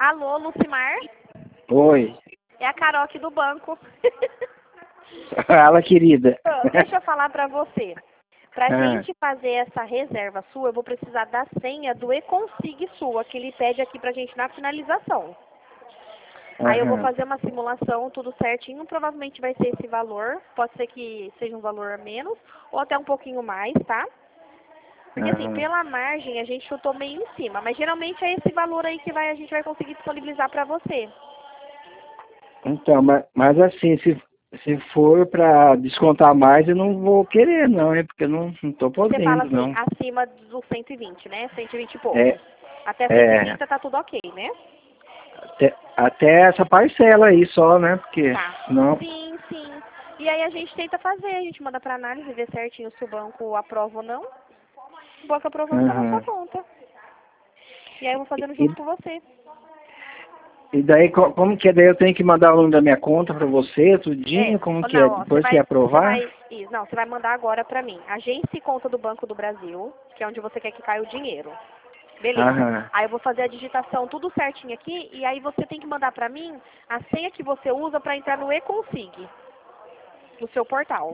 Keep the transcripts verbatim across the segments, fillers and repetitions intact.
Alô, Lucimar? Oi. É a Carol aqui do banco. Fala, querida. Deixa eu falar pra você. Pra Ah. gente fazer essa reserva sua, eu vou precisar da senha do E-Consig sua, que ele pede aqui pra gente na finalização. Aí eu vou Aham. fazer uma simulação, tudo certinho, provavelmente vai ser esse valor, pode ser que seja um valor a menos, ou até um pouquinho mais, tá? Porque assim, Aham. pela margem a gente chutou meio em cima, mas geralmente é esse valor aí que vai, a gente vai conseguir disponibilizar pra você. Então, mas, mas assim, se, se for pra descontar mais, eu não vou querer, não, hein? Porque eu não, não tô Você fala podendo, assim, não. acima dos cento e vinte, né? cento e vinte e pouco. É, Até cento e é, trinta tá tudo ok, né? até, até essa parcela aí só, né? Porque Tá. senão... Sim, sim. E aí a gente tenta fazer, a gente manda pra análise, ver certinho se o banco aprova ou não. O banco aprovando tá na sua Aham. conta. E aí eu vou fazendo E, junto com você. e daí, co- como que é? Daí eu tenho que mandar o nome da minha conta pra você, tudinho? É, Como ó, que é? não, ó, você Depois que vai, você aprovar? vai, isso, não, você vai mandar agora pra mim. Agência e conta do Banco do Brasil, que é onde você quer que caia o dinheiro. Beleza. Aham. Aí eu vou fazer a digitação tudo certinho aqui e aí você tem que mandar pra mim a senha que você usa pra entrar no E-Consig, no seu portal.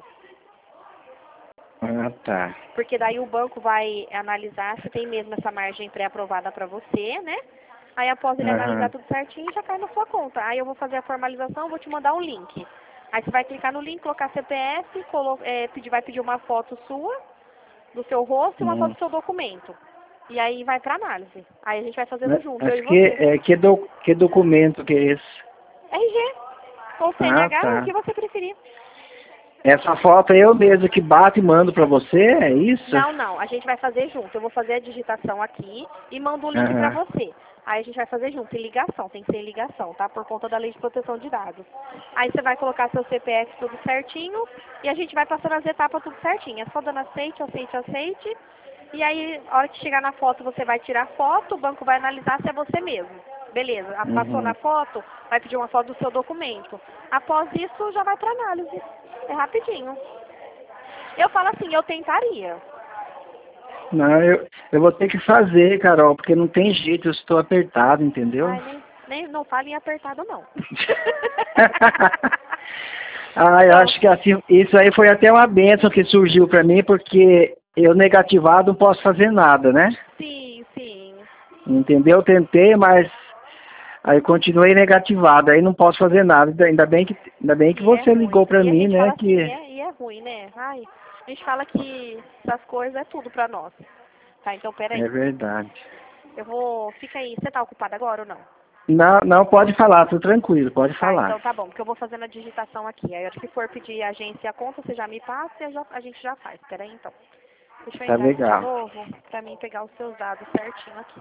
Ah, tá. Porque daí o banco vai analisar se tem mesmo essa margem pré-aprovada pra você, né? Aí após ele analisar Aham. tudo certinho, já cai na sua conta. Aí eu vou fazer a formalização, vou te mandar um link. Aí você vai clicar no link, colocar C P F, colo é, pedir, vai pedir uma foto sua, do seu rosto e uma foto Hum. do seu documento. E aí vai pra análise. Aí a gente vai fazendo Mas, junto, eu mas e que, você. é, que, do, que documento que é esse? R G ou Ah, C N H, o tá. que você preferir. Essa foto é eu mesmo que bato e mando pra você, é isso? Não, não, a gente vai fazer junto. Eu vou fazer a digitação aqui e mando o link pra Aham. você. Aí a gente vai fazer junto, em ligação, tem que ser em ligação, tá? Por conta da lei de proteção de dados. Aí você vai colocar seu C P F tudo certinho e a gente vai passando as etapas tudo certinho. É só dando aceite, aceite, aceite. E aí, a hora que chegar na foto, você vai tirar foto, o banco vai analisar se é você mesmo. Beleza, a- passou na Uhum. foto, vai pedir uma foto do seu documento. Após isso, já vai pra análise. É rapidinho. Eu falo assim, eu tentaria. Não, eu, eu vou ter que fazer, Carol, porque não tem jeito, eu estou apertado, entendeu? Ai, nem, nem não fale em apertado, não. Ah, eu Então, acho que assim, isso aí foi até uma bênção que surgiu pra mim, porque eu negativado não posso fazer nada, né? sim, sim. Entendeu? Eu tentei, mas aí continuei negativado, aí não posso fazer nada. Ainda ainda bem que, ainda bem que E é você ruim. ligou pra E a mim, gente né? fala assim, Que é, e é ruim, né? Ai, a gente fala que essas coisas é tudo pra nós. Tá, então é peraí. verdade. Eu vou. Fica aí. Você tá ocupada agora ou não? Não, não, pode falar, tô tranquilo, pode Tá, falar. então tá bom, porque eu vou fazendo a digitação aqui. Aí, a hora que for pedir a agência e a conta, você já me passa e a já- a gente já faz. Peraí, então. Deixa eu Tá entrar aqui de legal. novo pra mim pegar os seus dados certinho aqui.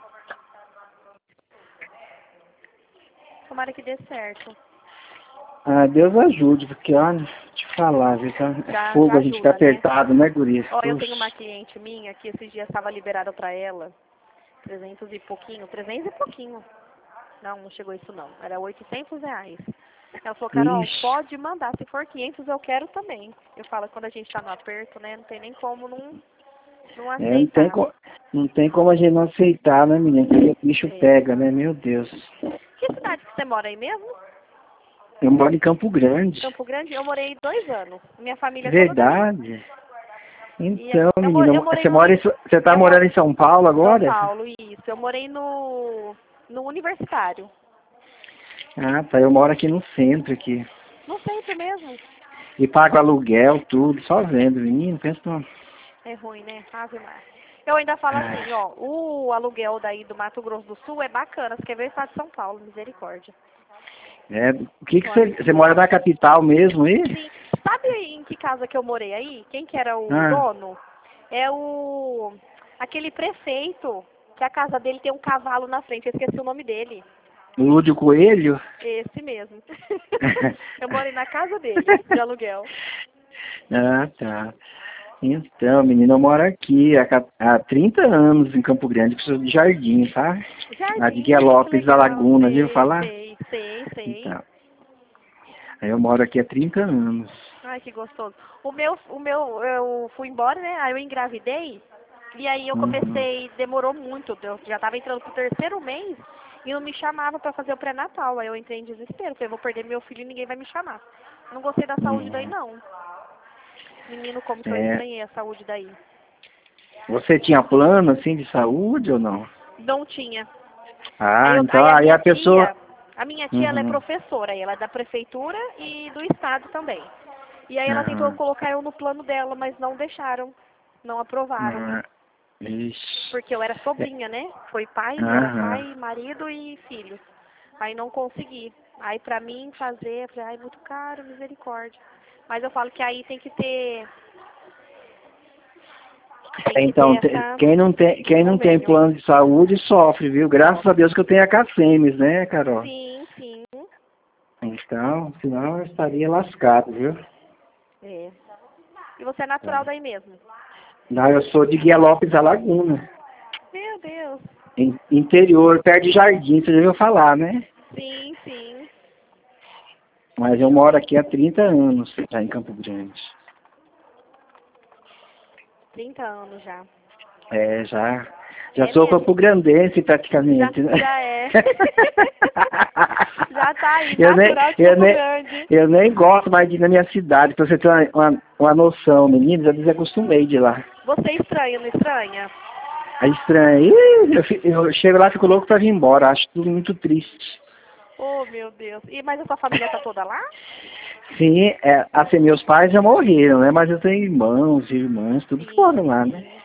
Tomara que dê certo. Ah, Deus ajude, porque olha, te falar, viu, tá? É Já, já fogo a gente ficar ajuda, né? apertado, né, guria? Ó, eu tenho uma Puxa. cliente minha que esses dias estava liberada pra ela. trezentos e pouquinho. trezentos e pouquinho. Não, não chegou isso não. Era oitocentos reais. Ela falou, Carol, Ixi. pode mandar. Se for quinhentos, eu quero também. Eu falo, quando a gente tá no aperto, né? Não tem nem como não, não É, não tem, aceitar. co- não tem como a gente não aceitar, né, menina? Porque o bicho É. pega, né? Meu Deus. Que cidade que você mora aí mesmo? Eu moro em Campo Grande. Campo Grande? Eu morei dois anos. Minha família é toda daí. Verdade. E é- Então, eu, mo- menina, eu morei você no... mora em, uni- Sa- você tá Eu moro morando em São Paulo São agora? Paulo, isso. Eu morei no... No universitário. Ah, tá. Eu moro aqui no centro aqui. No centro mesmo. E pago aluguel, tudo, só vendo, menino. Pensa no... É ruim, né? Ave Maria. Eu ainda falo assim, Ai. ó, o aluguel daí do Mato Grosso do Sul é bacana, você quer ver o estado de São Paulo, misericórdia. É, o que que O você, você mora na capital mesmo aí? Sim, sabe em que casa que eu morei aí? Quem que era o Ah, dono? É o... aquele prefeito, que a casa dele tem um cavalo na frente, eu esqueci o nome dele. Lúdio Coelho? Esse mesmo. Eu morei na casa dele, de aluguel. Ah, tá. Então, menina, eu moro aqui há, ca- há trinta anos em Campo Grande, preciso de jardim, tá? A de Guia Jardim, ai que Lopes da legal, Laguna, viu sei, falar? sei, sei, sei. Então, aí eu moro aqui há trinta anos. Ai, que gostoso. O meu, o meu, eu fui embora, né? Aí eu engravidei. E aí eu Uhum. comecei, demorou muito. Eu já tava entrando pro terceiro mês. E não me chamava pra fazer o pré-natal. Aí eu entrei em desespero. Falei, vou perder meu filho e ninguém vai me chamar. Não gostei da saúde daí, Hum. não. Menino, como que eu É. estranhei a saúde daí. Você tinha plano, assim, de saúde ou não? Não tinha. Ah, Aí, eu, então aí a aí minha a pessoa... tia, a minha tia, ela é Uhum. professora. Ela é da prefeitura e do estado também. E aí ela tentou Aham. colocar eu no plano dela, mas não deixaram. Não aprovaram. Ah, ixi. Porque eu era É. sobrinha, né? Foi pai, era Aham. pai, marido e filhos. Aí não consegui. Aí pra mim fazer, eu falei, ai, muito caro, misericórdia. Mas eu falo que aí tem que ter, tem que ter Então, te- essa, quem não tem, esse quem não tem convênio. plano de saúde sofre, viu? Graças a Deus que eu tenho a Cacemes, né, Carol? Sim, sim. Então, senão eu estaria lascado, viu? É. E você é natural daí mesmo? Não, eu sou de Guia Lopes, Alaguna. Meu Deus. In- Interior, perto de Jardim, você já ouviu falar, né? Sim, sim. Mas eu moro aqui há trinta anos, já em Campo Grande. trinta anos já. É, já. Já É sou mesmo. Campo Grandense Já, praticamente, né? já é. Já tá aí, eu nem, natural de eu Campo nem, Grande. eu nem gosto mais de ir na minha cidade, pra você ter uma, uma, uma noção, meninos, eu desacostumei de lá. Você estranha, não estranha? É estranho. Ih, eu, fi- eu chego lá e fico louco pra vir embora, acho tudo muito triste. Oh, meu Deus. E, mas a sua família tá toda lá? Sim, é, assim, meus pais já morreram, né? Mas eu tenho irmãos e irmãs, tudo Sim, foram lá, né? sim.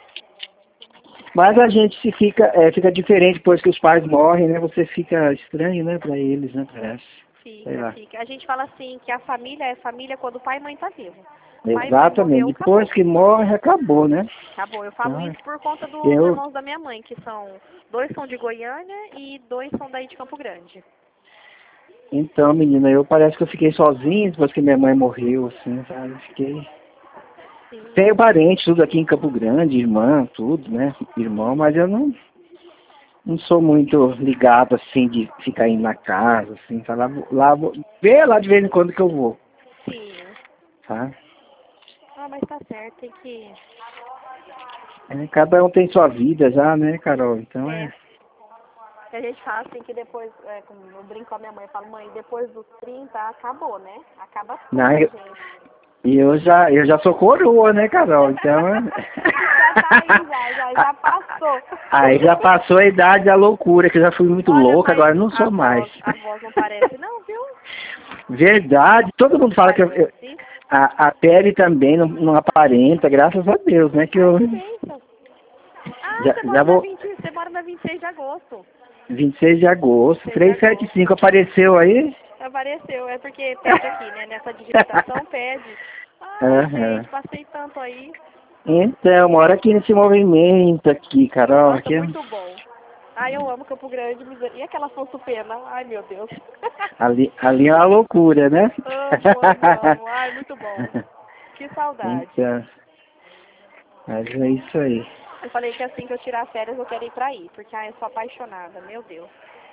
Mas a gente se fica, é, fica diferente depois que os pais morrem, né? Você fica estranho, né, pra eles, né? Parece. Sei Fica, lá. fica. A gente fala assim que a família é família quando o pai e mãe tá vivo. Pai e mãe Exatamente. morreu, Depois acabou. que morre, acabou, né? Acabou. Eu falo Então, isso por conta dos eu, irmãos da minha mãe, que são dois são de Goiânia e dois são daí de Campo Grande. então, menina, eu parece que eu fiquei sozinho depois que minha mãe morreu, assim, sabe? Fiquei. Sim, Tenho parente, tudo aqui em Campo Grande, irmã, tudo, né? Irmão, mas eu não, não sou muito ligado, assim, de ficar indo na casa, assim, tá? Lá, vou- lá, vou- vê lá de vez em quando que eu vou, sim. tá? Ah, mas tá certo, tem que. É, cada um tem sua vida já, né, Carol? Então É. é. E a gente fala assim que depois, é, como eu brinco com a minha mãe, eu falo, mãe, depois dos trinta acabou, né? Acaba tudo Não, pra eu, gente. e eu já, eu já sou coroa, né, Carol? Então. é- Já tá aí, já, já, já passou. Aí já passou a idade da loucura, que eu já fui muito Olha, louca, mas agora não a sou mais. voz, a voz não parece não, viu? Verdade, todo Não mundo fala que eu, eu- parece. a, a pele também não, não aparenta, graças a Deus, né? Que Ai, eu que bênção. Ah, já, você já mora na vou. vinte, você mora na vinte e seis de agosto. vinte e seis de agosto, seis de trezentos e setenta e agosto. cinco apareceu aí? Apareceu, é porque pede aqui, né? Nessa digitação pede. Ai, Aham. gente, passei tanto aí. Então, mora aqui nesse movimento aqui, Carol. Nossa, Aqui é- muito bom. Ai, eu amo Campo Grande. miser- E aquela Afonso Pena? Ai, meu Deus. ali, ali é uma loucura, né? Amo, amo, amo. Ai, muito bom. Que saudade. Então, mas é isso aí. Eu falei que assim que eu tirar férias eu quero ir pra aí, porque ai, eu sou apaixonada, meu Deus.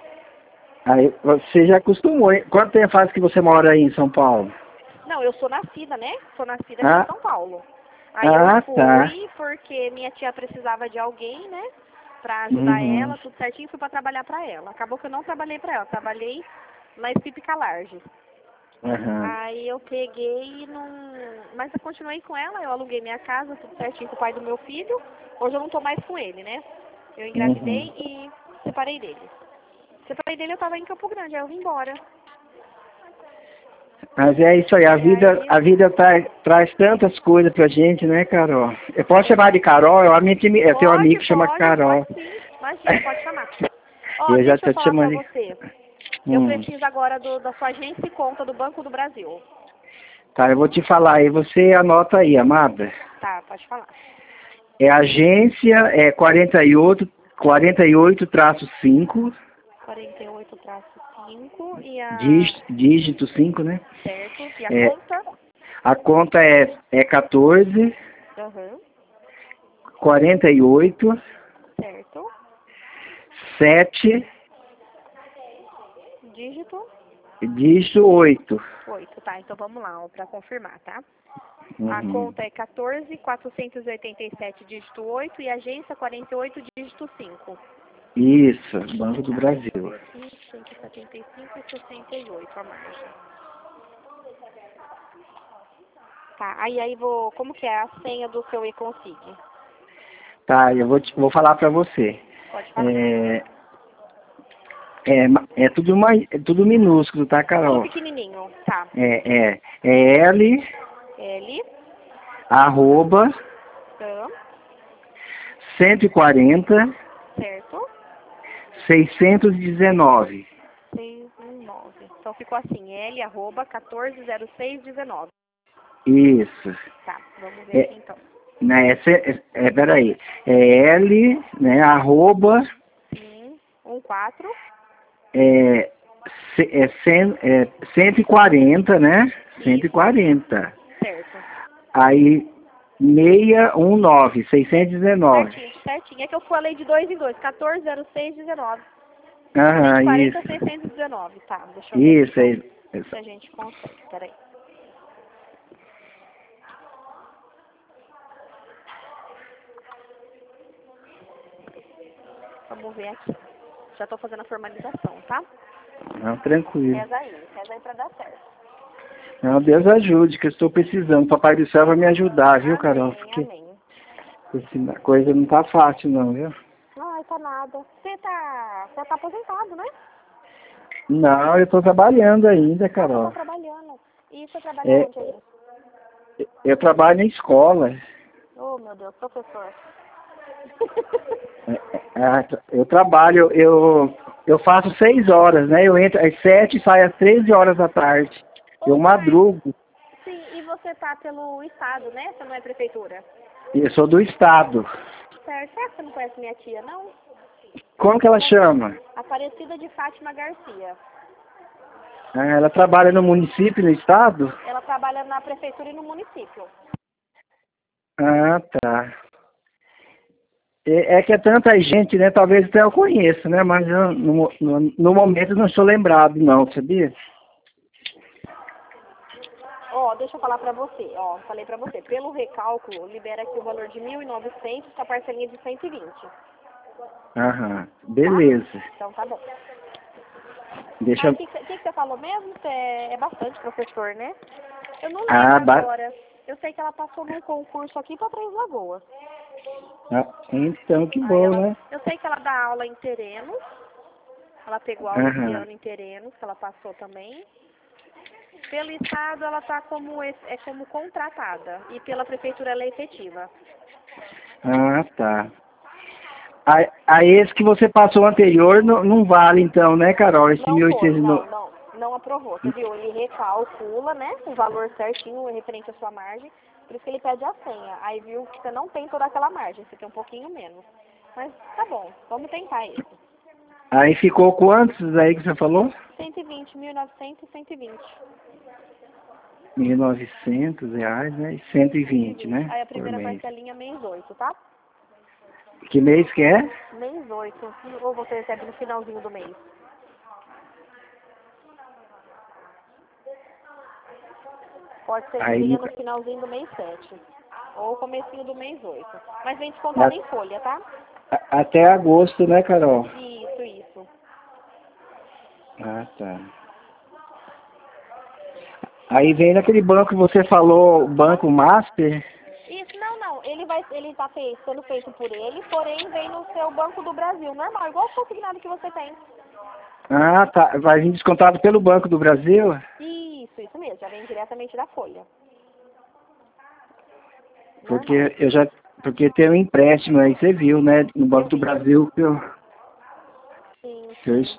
Aí você já acostumou, hein? Quanto tempo faz que você mora aí em São Paulo? Não, eu sou nascida, né? Sou nascida aqui em Ah, São Paulo. Aí eu ah, tá. fui porque minha tia precisava de alguém, né? Pra ajudar Uhum. ela, tudo certinho, fui pra trabalhar pra ela. Acabou que eu não trabalhei pra ela, trabalhei na Espípica Large. Aham. Aí eu peguei e não. Mas eu continuei com ela, eu aluguei minha casa, tudo certinho com o pai do meu filho. Hoje eu não tô mais com ele, né? Eu Uhum. engravidei e separei dele. Separei dele, eu tava em Campo Grande, aí eu vim embora. Mas é isso aí, a E vida, aí. a vida tra, traz tantas coisas pra gente, né, Carol? Eu posso chamar de Carol, eu, a minha, time- eu tenho um amigo Pode, que chama pode, pode Carol. sim. Imagina, pode chamar. Ó, Eu já deixa eu tô te falar pra chamando de... você. Eu Hum. preciso agora do, da sua agência e conta do Banco do Brasil. Tá, eu vou te falar aí, você anota aí, amada. Tá, pode falar. É agência, é quarenta e oito, quarenta e oito traço cinco, quarenta e oito traço cinco e a. dígito, dígito cinco, né? Certo. E a É, conta? a conta é, é quatorze, Aham. quarenta e oito, Certo. sete, Dígito dígito oito. oito, tá? Então vamos lá, ó, pra confirmar, tá? A Uhum. conta é quatorze, quatrocentos e oitenta e sete, dígito oito e a agência quarenta e oito, dígito cinco. Isso, Banco do Brasil. cento e setenta e cinco e sessenta e oito a margem. Tá, aí, aí vou... Como que é a senha do seu e-consig? Tá, eu vou, te, vou falar para você. Pode falar. É, é, ma- é, tudo mais, é tudo minúsculo, tá, Tudo Carol? pequenininho, tá. É, é, é L, L, arroba, tá, cento e quarenta, certo, seiscentos e dezenove. seis um nove. Então ficou assim, L, arroba, quatorze zero seis dezenove. Isso. Tá, vamos ver É, aqui então. né, é, é, é, peraí. É L, né, arroba, Sim, um quatro, é, ce- é, cem, é cento e quarenta, né? cento e isso, quarenta. certo. Aí, seiscentos e dezenove, seiscentos e dezenove. Certinho, certinho. É que eu falei de dois em dois, quatorze zero seis dezenove. Aham, cento e quarenta, isso. seiscentos e dezenove. Tá, deixa eu ver aqui Isso, é então, isso. se a gente consegue. Peraí. Vamos ver aqui. Já tô fazendo a formalização, tá? Não, tranquilo. Reza aí, reza aí pra dar certo. Não, Deus ajude, que eu estou precisando. Papai do céu vai me ajudar, viu, Carol? Amém, Porque amém. esse- a coisa não tá fácil, não, viu? Ai, tá nada. Você tá, você tá aposentado, né? Não, eu tô trabalhando ainda, Ah, você tá Carol. trabalhando. E você trabalha É, onde aí? eu trabalho na escola. Oh, meu Deus, professor. É, é, eu trabalho, eu, eu faço seis horas, né? Eu entro às sete e saio às treze horas da tarde. Eu Ô, pai, madrugo. sim, e você tá pelo estado, né? Você não é prefeitura? E eu sou do estado. Certo. Será que você não conhece minha tia, não? Como que ela chama? Aparecida de Fátima Garcia. Ah, ela trabalha no município, no estado? Ela trabalha na prefeitura e no município. Ah, tá. É, é que é tanta gente, né? Talvez até eu conheça, né? Mas eu, no, no, no momento não estou lembrado, não, sabia? Ó, deixa eu falar pra você. Ó, falei pra você. Pelo recálculo, libera aqui o valor de mil e novecentos com a parcelinha de cento e vinte. Aham, Tá? beleza. Então tá bom. Deixa Aí, o eu... que, que, que você falou mesmo? Você é, é bastante professor, né? Eu não lembro Ah, ba... agora. Eu sei que ela passou num concurso aqui pra Três Lagoas. ah, então que Aí bom, ela, né? eu sei que ela dá aula em Terenos. Ela pegou aula esse Aham. ano em Terenos, que ela passou também. Pelo estado ela tá como es- é como contratada e pela prefeitura ela é efetiva. Ah, tá. A, a esse que você passou anterior não, não vale então, né, Carol? Esse Não foi, mil e oitocentos... não, no- não, não aprovou. Você viu? Ele recalcula, né, o valor certinho referente à sua margem, por isso que ele pede a senha. Aí viu que você não tem toda aquela margem, você tem um pouquinho menos. Mas tá bom, vamos tentar esse. Aí ficou quantos aí que você falou? cento e vinte, mil e novecentos e cento e vinte. mil e novecentos reais, né? E cento e vinte, cento e vinte. né? Aí a Por primeira mês. parcelinha mês oito, tá? Que mês que é? Mês oito. Ou você recebe no finalzinho do mês? Pode ser que Aí venha no, no finalzinho do mês sete. Ou comecinho do mês oito. Mas vem na, descontado em folha, tá? a- até agosto, né, Carol? Isso, isso. Ah, tá. Aí vem naquele banco que você falou, o Banco Master. Isso, não, não. Ele vai, ele tá fe- sendo feito por ele, porém vem no seu Banco do Brasil, normal, igual o consignado que você tem. Ah, tá. Vai vir descontado pelo Banco do Brasil? Isso, isso mesmo. Já vem diretamente da folha. Normal. Porque eu já. Porque tem um empréstimo aí, você viu, né? No Eu Banco do vi. Brasil que eu. Sim, Que eu sim. es-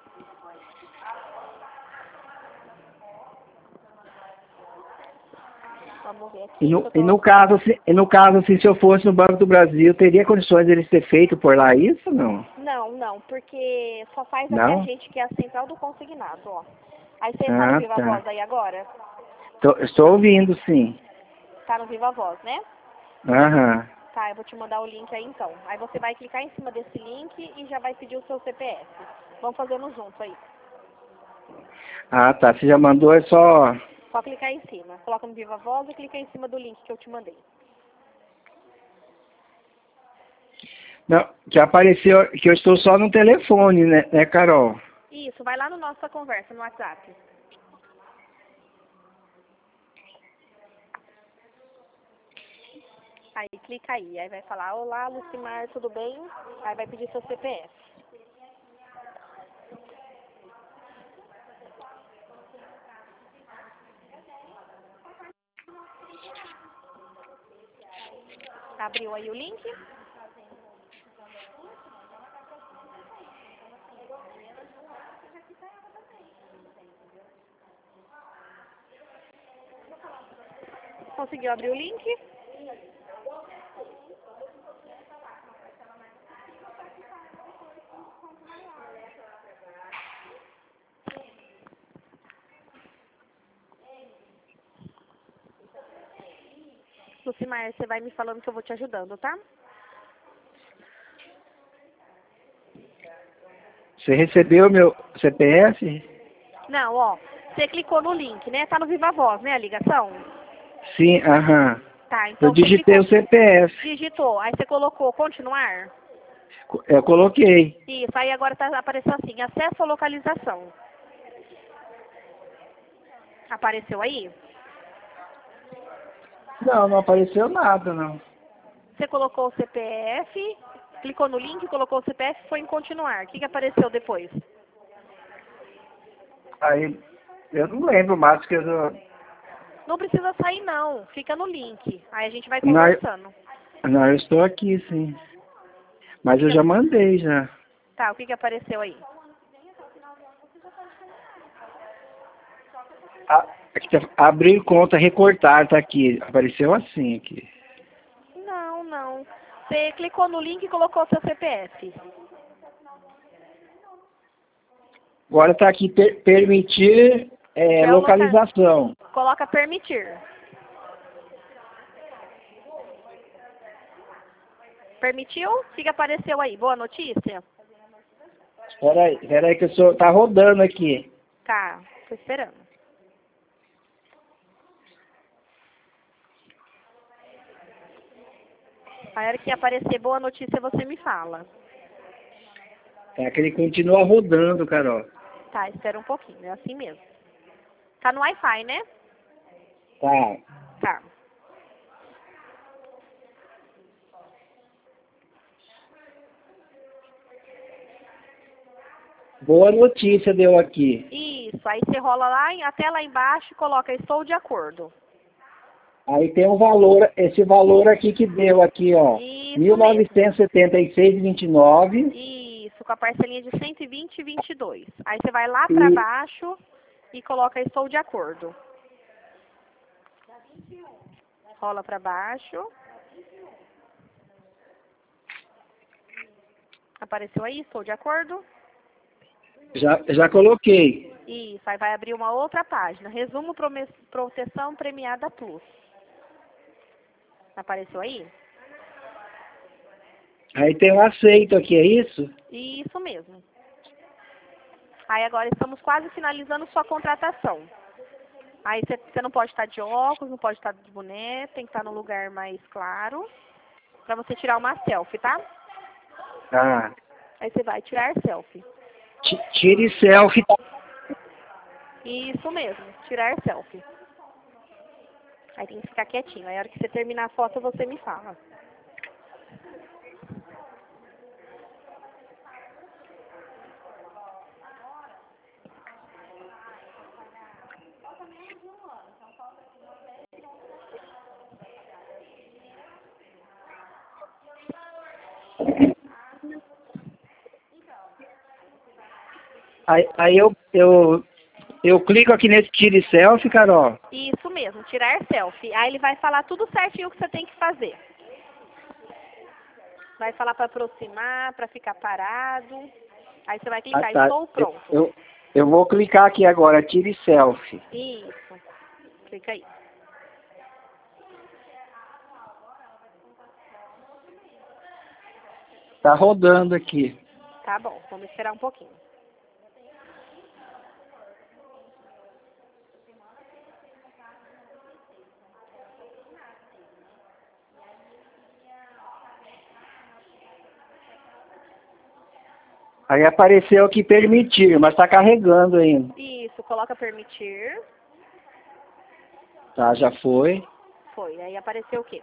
Vamos ver e, aqui que no, eu e tô. no caso, se, e no caso, assim, se eu fosse no Banco do Brasil, teria condições de ele ser feito por lá isso ou não? Não, não, porque só faz aqui a Não? gente que é a central do consignado, ó. Aí você tá no Ah, Viva tá. Voz aí agora? Tô, estou ouvindo, sim. Tá no Viva Voz, né? Aham. Tá, eu vou te mandar o link aí então. Aí você vai clicar em cima desse link e já vai pedir o seu C P F. Vamos fazendo junto aí. Ah, tá. Você já mandou, é só. Só clicar em cima. Coloca no Viva Voz e clica em cima do link que eu te mandei. Não, que apareceu que eu estou só no telefone, né, né, Carol? Isso, vai lá no nossa conversa, no WhatsApp. Aí clica aí, aí vai falar, olá Lucimar, tudo bem? Aí vai pedir seu C P F. Abriu aí o link? Conseguiu abrir o link? Lucimar, você vai me falando que eu vou te ajudando, tá? Você recebeu meu C P F? Não, ó, você clicou no link, né? Tá no Viva Voz, né, a ligação? Sim, aham. Tá, Eu então você digitei clicou, o C P F. digitou, aí você colocou continuar? Eu coloquei. Isso, aí agora tá aparecendo assim, acesso à localização. Apareceu aí? Não, não apareceu nada, não. Você colocou o C P F, clicou no link, colocou o C P F e foi em continuar. O que, que apareceu depois? Aí, eu não lembro mais que eu... Não precisa sair não, fica no link. Aí a gente vai Não, eu- conversando. não, eu estou aqui, sim. Mas eu Fica- já mandei, já. Tá, o que, que apareceu aí? Ah, aqui tá, abrir conta, recortar, tá aqui. Apareceu assim, aqui. Não, não. Você clicou no link e colocou seu C P F. Agora tá aqui, per- permitir é, Geoloca... localização. Coloca permitir. Permitiu? O que, que apareceu aí? Boa notícia? Espera aí, espera aí que eu sou... Tá rodando aqui. Tá, tô esperando. A hora que aparecer boa notícia, você me fala. É que ele continua rodando, Carol. Tá, espera um pouquinho, é assim mesmo. Tá no Wi-Fi, né? Tá. Tá. Boa notícia deu aqui. Isso, aí você rola lá, em- até lá embaixo e coloca estou de acordo. Aí tem o valor, esse valor aqui que deu aqui, ó. Isso mil novecentos e setenta e seis reais e vinte e nove mesmo. Isso, com a parcelinha de cento e vinte e vinte e dois. Aí você vai lá pra e baixo e coloca estou de acordo. Rola pra baixo. Apareceu aí, estou de acordo? já, já coloquei. Isso, aí vai abrir uma outra página. Resumo prome- proteção premiada plus. Apareceu aí? Aí tem o aceito aqui, é isso? Isso mesmo. Aí agora estamos quase finalizando sua contratação. Aí você não pode estar de óculos, não pode estar de boné, tem que estar num lugar mais claro, pra você tirar uma selfie, tá? Ah, Aí você vai tirar selfie. ti- tire selfie. Isso mesmo, tirar selfie. Aí tem que ficar quietinho. Aí a hora que você terminar a foto, você me fala. Aí, aí eu, eu, eu clico aqui nesse tire selfie, Carol. Isso mesmo, tirar selfie. Aí ele vai falar tudo certinho o que você tem que fazer. Vai falar para aproximar, para ficar parado. Aí você vai Ah, clicar, tá. estou Eu, pronto. eu, eu vou clicar aqui agora, tire selfie. Isso. Clica aí. Tá rodando aqui. Tá bom, vamos esperar um pouquinho. Aí apareceu aqui permitir, mas tá carregando ainda. Isso, coloca permitir. Tá, já foi. Foi, aí apareceu o quê?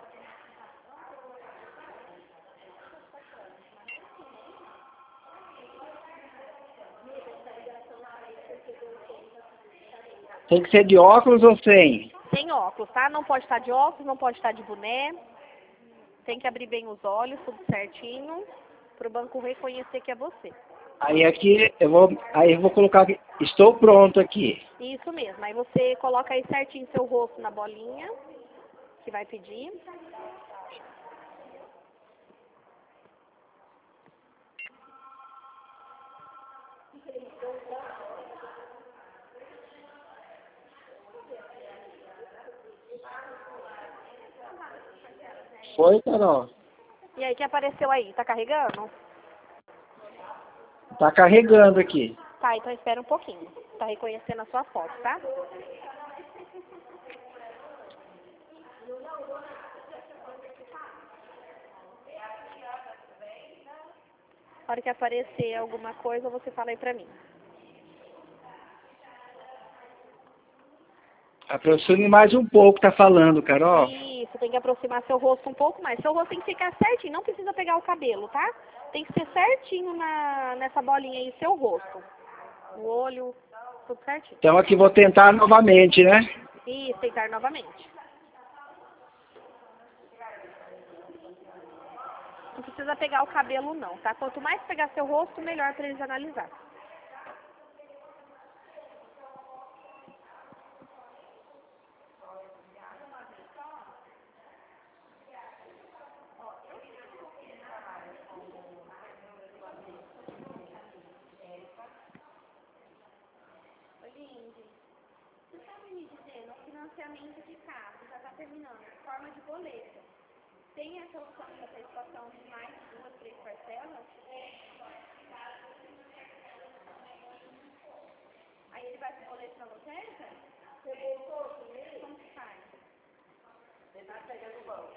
Tem que ser de óculos ou sem? Sem óculos, tá? Não pode estar de óculos, não pode estar de boné. Tem que abrir bem os olhos, tudo certinho, para o banco reconhecer que é você. Aí aqui eu vou, aí eu vou colocar aqui, estou pronto aqui. Isso mesmo. Aí você coloca aí certinho seu rosto na bolinha que vai pedir. Foi, Carol? E aí, o que apareceu aí? Tá carregando? Tá carregando aqui. Tá, então espera um pouquinho. Tá reconhecendo a sua foto, tá? Na hora que aparecer alguma coisa, você fala aí pra mim. Aproxime mais um pouco, tá falando, Carol. Isso, tem que aproximar seu rosto um pouco mais. Seu rosto tem que ficar certinho, não precisa pegar o cabelo, tá? Tem que ser certinho na, nessa bolinha aí, seu rosto. O olho, tudo certinho. Então aqui vou tentar novamente, né? Isso, tentar novamente. Não precisa pegar o cabelo não, tá? Quanto mais pegar seu rosto, melhor para eles analisar. Lindy, você sabe me dizer, no financiamento de carro, já está terminando, forma de boleto, tem essa opção de antecipação de mais duas, três parcelas? Aí ele vai pro boleto na lotérica? Você voltou primeiro? Como que faz? Ele vai pegar no banco.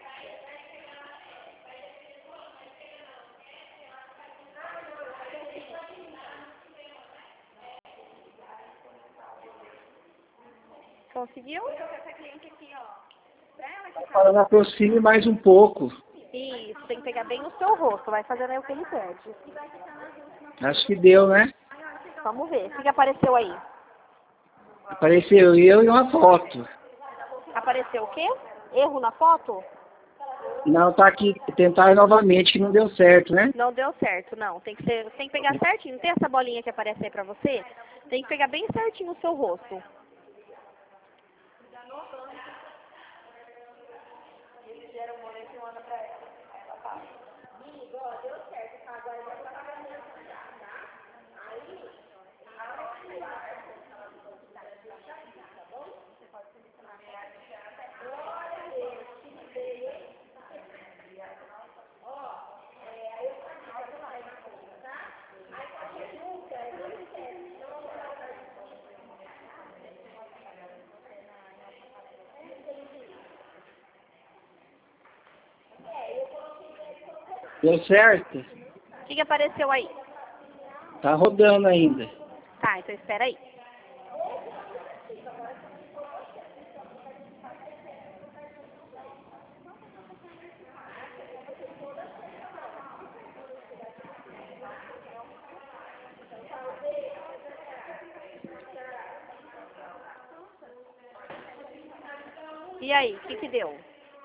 Conseguiu? Essa cliente aqui, ó. Pra ela que Falando, aproxime mais um pouco. Isso, tem que pegar bem o seu rosto, vai fazendo aí o que ele pede. Acho que deu, né? Vamos ver, o que, que apareceu aí? Apareceu eu e uma foto. Apareceu o quê? Erro na foto? Não, tá aqui, tentar novamente, que não deu certo, né? Não deu certo, não. Tem que ser, tem que pegar certinho. Não tem essa bolinha que aparece aí pra você? Tem que pegar bem certinho o seu rosto. Deu certo? O que, que apareceu aí? Tá rodando ainda. Tá, então espera aí. E aí, o que que deu?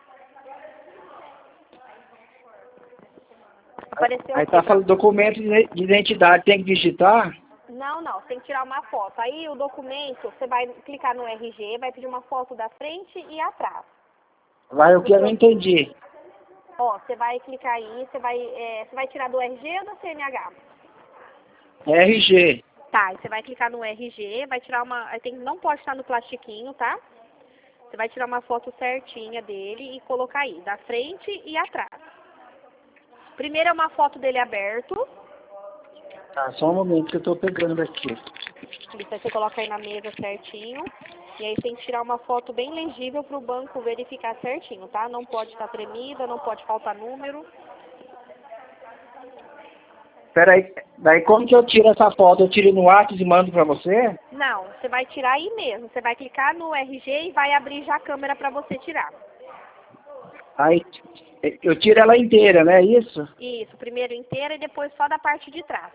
Apareceu Aí o quê tá pra- falando documento de de identidade, tem que digitar? Não, não, você tem que tirar uma foto. Aí o documento, você vai clicar no R G, vai pedir uma foto da frente e atrás. Vai o que eu não entendi. Ó, você vai clicar aí, você vai, é, você vai tirar do R G ou do C N H? R G. Tá, aí você vai clicar no R G, vai tirar uma. Aí tem, não pode estar no plastiquinho, tá? Você vai tirar uma foto certinha dele e colocar aí, da frente e atrás. Primeiro é uma foto dele aberto. Tá, só um momento que eu tô pegando aqui. Isso aí você coloca aí na mesa certinho. E aí tem que tirar uma foto bem legível para o banco verificar certinho, tá? Não pode estar tremida, não pode faltar número. Peraí, daí como que eu tiro essa foto? Eu tiro no WhatsApp e mando pra você? Não, você vai tirar aí mesmo. Você vai clicar no R G e vai abrir já a câmera para você tirar. Aí eu tiro ela inteira, né? Isso? Isso, primeiro inteira e depois só da parte de trás.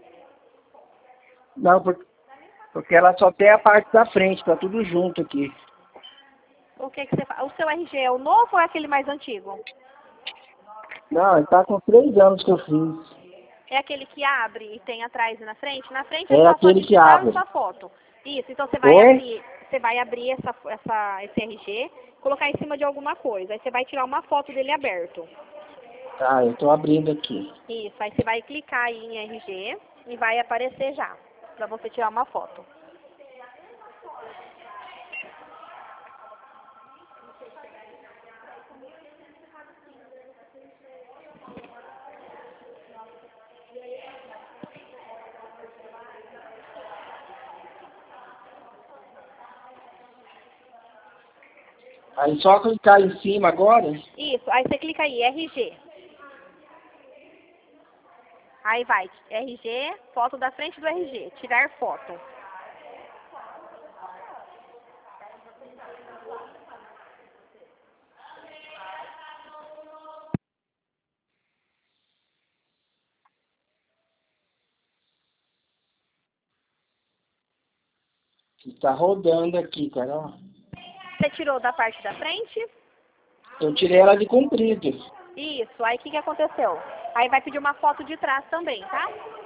Não, porque, porque ela só tem a parte da frente, tá tudo junto aqui. O que que você faz? O seu R G é o novo ou é aquele mais antigo? Não, ele tá com três anos que eu fiz. É aquele que abre e tem atrás e na frente? Na frente é É só, só aquele que digitar a abre. sua foto. Isso, então você vai Oi? abrir, você vai abrir essa, essa, esse R G, colocar em cima de alguma coisa. Aí você vai tirar uma foto dele aberto. Tá, eu tô abrindo aqui. Isso, aí você vai clicar aí em R G e vai aparecer já, pra você tirar uma foto. Aí só clicar em cima agora. Isso, aí você clica aí, R G. Aí vai, R G, foto da frente do R G, tirar foto. Tá rodando aqui, Carol. Você tirou da parte da frente? Eu tirei ela de comprido. Isso, aí o que, que aconteceu? Aí vai pedir uma foto de trás também, tá?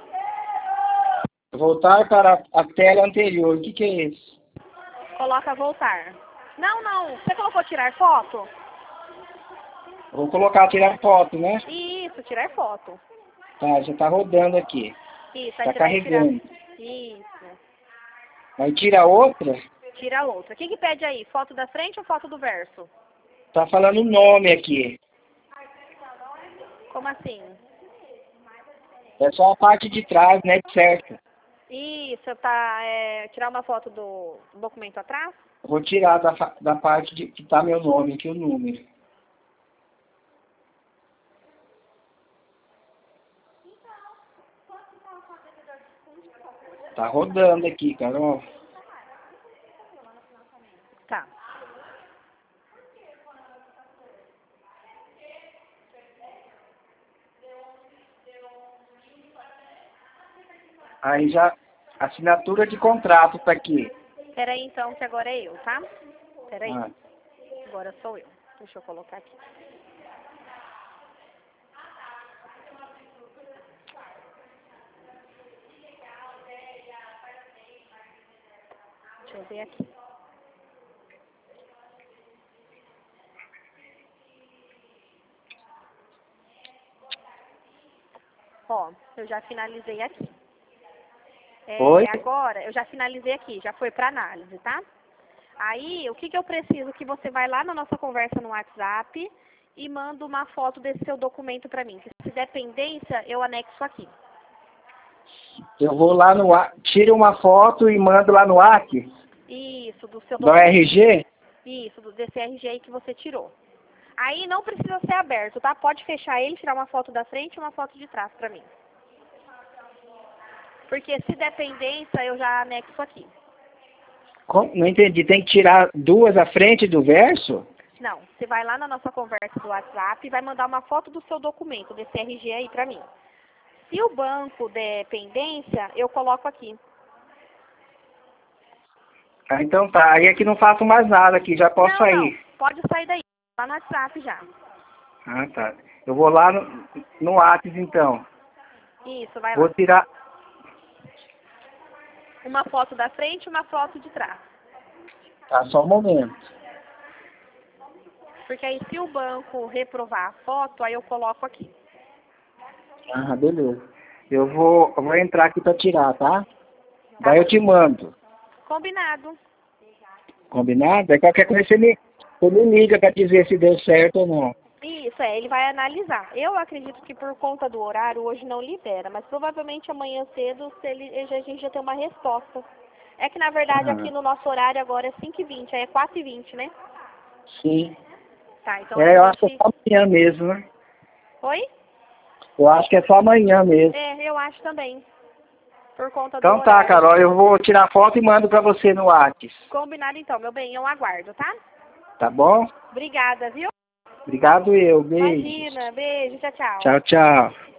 Voltar para a tela anterior. O que, que é isso? Coloca voltar. Não, não, você colocou tirar foto? Vou colocar tirar foto, né? Isso, tirar foto. Tá, já tá rodando aqui. Isso, aí Tá você vai tirar. carregando. Isso, Aí tira outra. tira a outra. O que, que pede aí? Foto da frente ou foto do verso? Tá falando o nome aqui. Como assim? É só a parte de trás, né? Certo. Isso, tá. É, tirar uma foto do documento atrás? Vou tirar da, fa- da parte de, que tá meu nome aqui, o número. Tá rodando aqui, Carol. Tá. Aí já, assinatura de contrato tá aqui. Peraí então, que agora é eu, tá? Peraí. Ah, Agora sou eu. Deixa eu colocar aqui. Deixa eu ver aqui. Ó, eu já finalizei aqui. É, Oi? agora, eu já finalizei aqui, já foi para análise, tá? Aí, o que, que eu preciso? Que você vai lá na nossa conversa no WhatsApp e manda uma foto desse seu documento para mim. Que se der pendência, eu anexo aqui. Eu vou lá no Whats- tiro uma foto e mando lá no WhatsApp Isso, do seu do documento. R G. Isso, do, desse R G aí que você tirou. Aí não precisa ser aberto, tá? Pode fechar ele, tirar uma foto da frente e uma foto de trás para mim. Porque se der pendência, eu já anexo aqui. Como? Não entendi. Tem que tirar duas à frente do verso? Não, você vai lá na nossa conversa do WhatsApp e vai mandar uma foto do seu documento, desse R G aí pra mim. Se o banco der pendência, eu coloco aqui. Ah, então tá. Aí aqui não faço mais nada aqui, já posso Não, sair. não, pode sair daí. Lá no WhatsApp já. Ah, tá. Eu vou lá no, no WhatsApp então. Isso, vai Vou lá. tirar. Uma foto da frente e uma foto de trás. Tá, só um momento. Porque aí se o banco reprovar a foto, aí eu coloco aqui. Ah, beleza. Eu vou, eu vou entrar aqui pra tirar, tá? Tá Daí eu bom. te mando. Combinado. Combinado? Aí qualquer coisa você me, você me liga pra dizer se deu certo ou não. Isso, é, ele vai analisar. Eu acredito que por conta do horário hoje não libera, mas provavelmente amanhã cedo se ele, ele já- a gente já tem uma resposta. É que na verdade aqui Ah, no nosso horário agora é cinco e vinte, aí é quatro e vinte, né? sim. Tá, então É, eu a acho que é gente... só amanhã mesmo, né? Oi? Eu acho que é só amanhã mesmo. É, eu acho também. Por conta do Então tá, horário. Carol, eu vou tirar foto e mando pra você no WhatsApp. Combinado então, meu bem, eu aguardo, tá? Tá bom? Obrigada, viu? Obrigado eu. Beijo. Imagina, beijo, tchau, tchau. Tchau, tchau.